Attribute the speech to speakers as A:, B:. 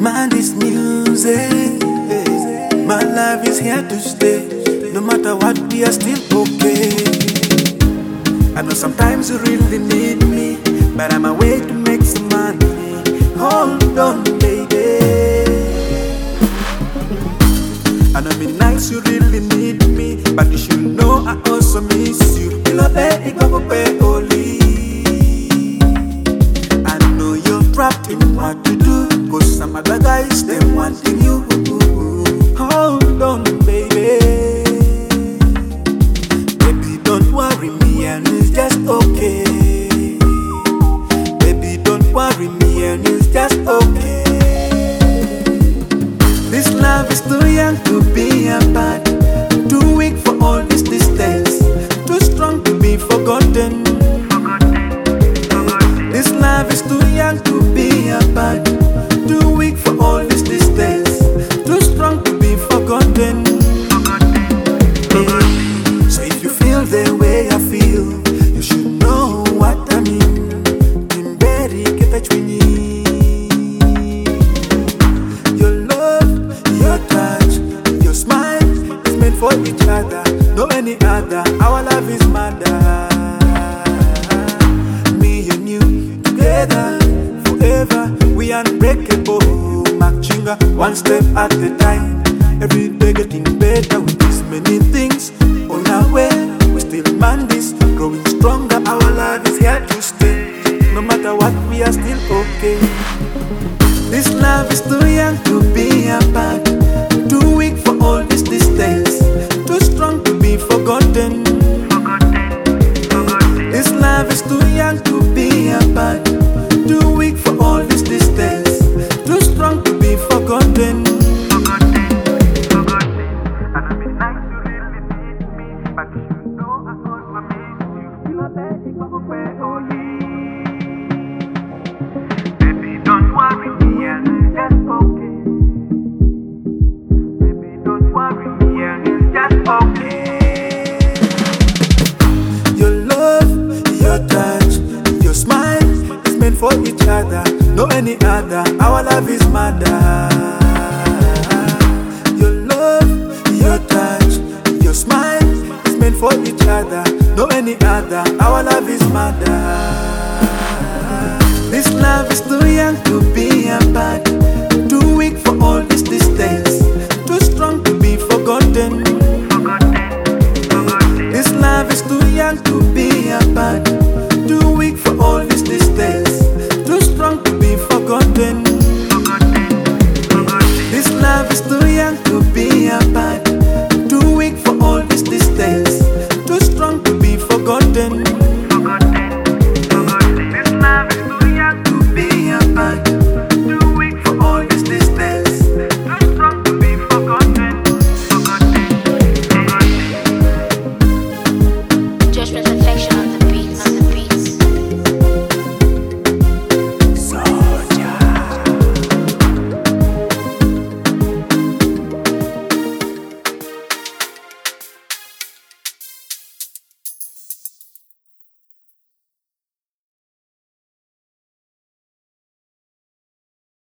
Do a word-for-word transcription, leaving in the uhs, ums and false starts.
A: Man, this music, my life is here to stay. No matter what, we are still okay. I know sometimes you really need me, but I'm away to make some money. Hold on, baby. I know many nights you really need me, but you should know I also miss you. I know you're trapped in what to do, cause some other guys, them wanting you. Hold on, baby. Baby, don't worry me and it's just okay. Baby, don't worry me and it's just okay. This love is too young to be apart, too weak for all this distance, too strong to be forgotten. This love is too young to be apart, too weak for all this distance, too strong to be forgotten. Hey. So if you feel the way I feel, you should know what I mean. Timberi ketachwini. Your love, your touch, your smile is meant for each other, no any other. Our love is mother. Together, forever, we unbreakable. Machinga, one step at a time. Every day getting better with this many things. On our way, we still man this, growing stronger. Our life is here to stay. No matter what, we are still okay. This love is too young to be apart, too weak for all this distance, too strong to be forgotten. This love is too young to be apart, too weak for all this distance, too strong to be forgotten. Baby, don't worry me and it's just okay. Baby, don't worry me and it's just okay. Your love, your touch, your smile is meant for each other, no any other. Our love is mother. Your love, your touch, your smile is meant for each other, no any other. Our love is mother. This love is too young